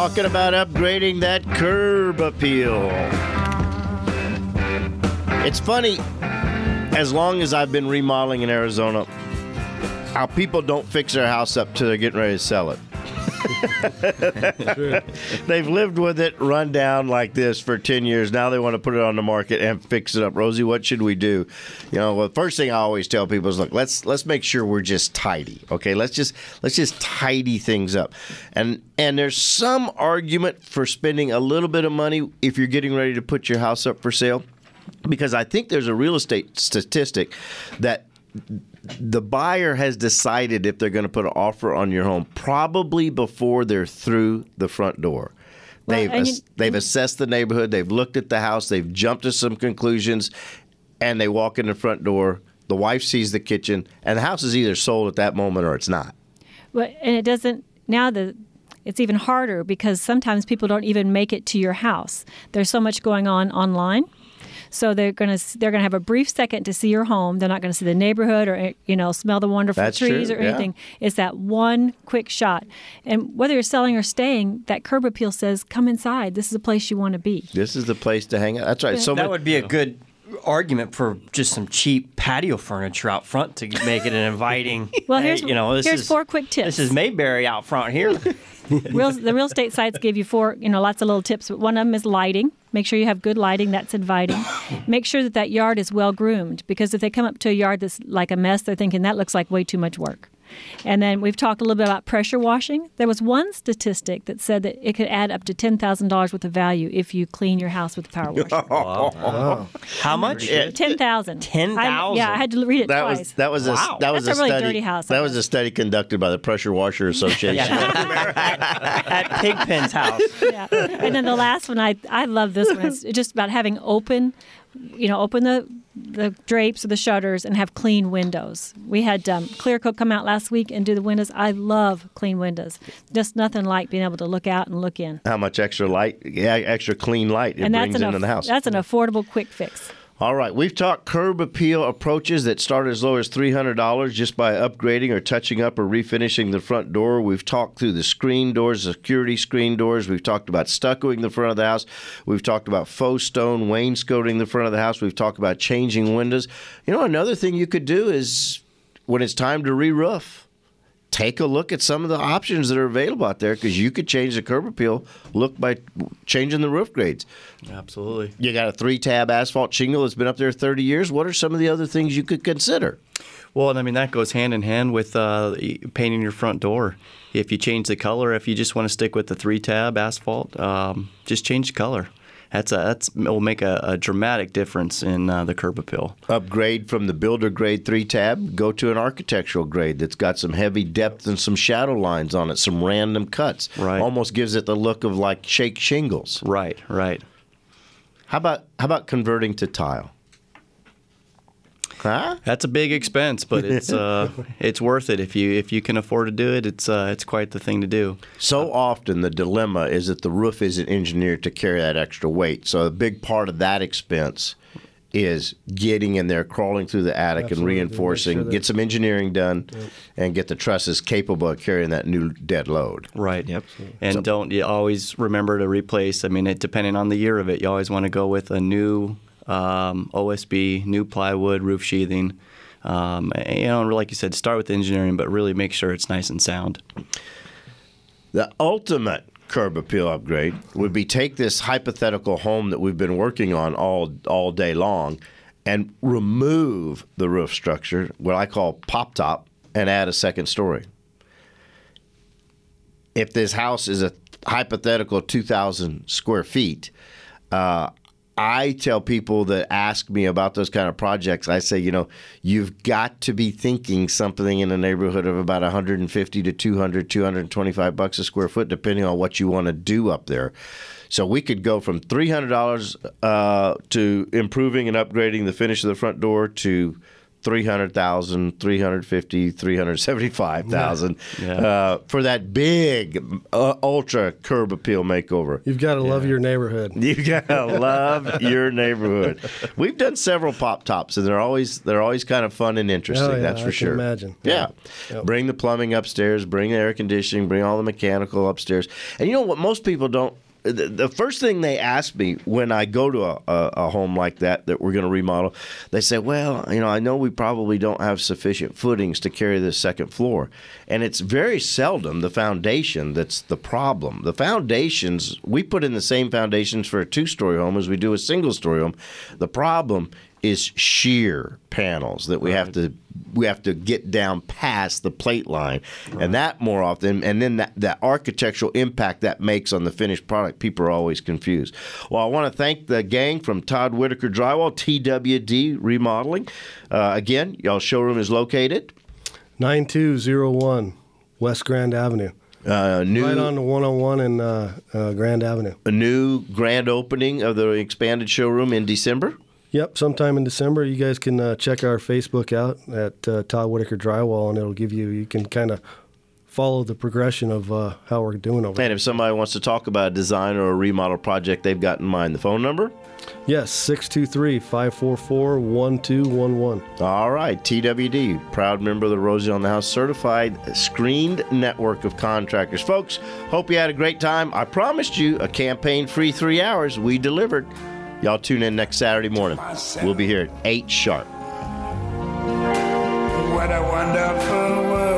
talking about upgrading that curb appeal. It's funny, as long as I've been remodeling in Arizona, how people don't fix their house up till they're getting ready to sell it. They've lived with it run down like this for 10 years. Now they want to put it on the market and fix it up. Rosie, what should we do? Well, the first thing I always tell people is, look, let's make sure we're just tidy. Okay, let's just tidy things up. And there's some argument for spending a little bit of money if you're getting ready to put your house up for sale, because I think there's a real estate statistic that the buyer has decided if they're going to put an offer on your home probably before they're through the front door. They've assessed the neighborhood. They've looked at the house. They've jumped to some conclusions, and they walk in the front door. The wife sees the kitchen, and the house is either sold at that moment or it's not. Well, and it doesn't now. It's even harder because sometimes people don't even make it to your house. There's so much going on online. So they're gonna have a brief second to see your home. They're not going to see the neighborhood or smell the wonderful trees or anything. It's that one quick shot. And whether you're selling or staying, that curb appeal says, "Come inside. This is a place you want to be. This is the place to hang out." That's right. So that would be a good argument for just some cheap patio furniture out front to make it an inviting. Well, here's 4 quick tips. This is Mayberry out front here. The real estate sites give you 4, lots of little tips. But one of them is lighting. Make sure you have good lighting. That's inviting. Make sure that yard is well groomed, because if they come up to a yard that's like a mess, they're thinking that looks like way too much work. And then we've talked a little bit about pressure washing. There was one statistic that said that it could add up to $10,000 worth of value if you clean your house with a power washer. Wow. How much? 10,000. 10,000. Yeah, I had to read it twice. That was That's a a really study. dirty house. That was a study conducted by the Pressure Washer Association. At Pigpen's house. Yeah. And then the last one, I love this one. It's just about having open the drapes or the shutters and have clean windows. We had Clear Coat come out last week and do the windows. I love clean windows. Just nothing like being able to look out and look in. How much extra clean light it brings into the house. That's an affordable quick fix. All right, we've talked curb appeal approaches that start as low as $300 just by upgrading or touching up or refinishing the front door. We've talked through the screen doors, the security screen doors. We've talked about stuccoing the front of the house. We've talked about faux stone wainscoting the front of the house. We've talked about changing windows. Another thing you could do is, when it's time to re-roof, take a look at some of the options that are available out there, because you could change the curb appeal look by changing the roof grades. Absolutely. You got a 3-tab asphalt shingle that's been up there 30 years. What are some of the other things you could consider? Well, and that goes hand in hand with painting your front door. If you change the color, if you just want to stick with the 3-tab asphalt, just change the color. It will make a dramatic difference in the curb appeal. Upgrade from the builder grade 3-tab, go to an architectural grade that's got some heavy depth and some shadow lines on it, some random cuts. Right. Almost gives it the look of like shake shingles. Right. How about converting to tile? Huh? That's a big expense, but it's worth it if you can afford to do it. It's quite the thing to do. So often the dilemma is that the roof isn't engineered to carry that extra weight. So a big part of that expense is getting in there, crawling through the attic, and reinforcing. Get some engineering done, and get the trusses capable of carrying that new dead load. Right. Yep. And you always remember to replace. Depending on the year of it, you always want to go with a new OSB, new plywood, roof sheathing. Like you said, start with engineering, but really make sure it's nice and sound. The ultimate curb appeal upgrade would be take this hypothetical home that we've been working on all day long and remove the roof structure, what I call pop top, and add a second story. If this house is a hypothetical 2,000 square feet, I tell people that ask me about those kind of projects, I say, you've got to be thinking something in the neighborhood of about $150 to $200, $225 a square foot, depending on what you want to do up there. So we could go from $300 to improving and upgrading the finish of the front door to $300,000, $350,000, $375,000 for that big ultra curb appeal makeover. You've got to love your neighborhood. You gotta love your neighborhood. We've done several pop tops, and they're always kind of fun and interesting. Oh, yeah, that's for sure. I can imagine. Yeah. Yep. Bring the plumbing upstairs, bring the air conditioning, bring all the mechanical upstairs. And you know what? Most people don't. The first thing they ask me when I go to a home like that we're going to remodel, they say, well, I know we probably don't have sufficient footings to carry this second floor. And it's very seldom the foundation that's the problem. The foundations, we put in the same foundations for a 2-story home as we do a single-story home. The problem is shear panels that we have to get down past the plate line, and that more often, and then that architectural impact that makes on the finished product, people are always confused. Well, I want to thank the gang from Todd Whitaker Drywall, TWD Remodeling. Again, y'all's showroom is located 9201 West Grand Avenue. Right on the 101 and Grand Avenue. A new grand opening of the expanded showroom in December. Yep, sometime in December. You guys can check our Facebook out at Todd Whitaker Drywall, and it'll give you can kind of follow the progression of how we're doing over there. And if somebody wants to talk about a design or a remodel project they've got in mind, the phone number? Yes, 623-544-1211. All right, TWD, proud member of the Rosie on the House certified screened network of contractors. Folks, hope you had a great time. I promised you a campaign-free 3 hours. We delivered. Y'all tune in next Saturday morning. We'll be here at 8 sharp. What a wonderful world.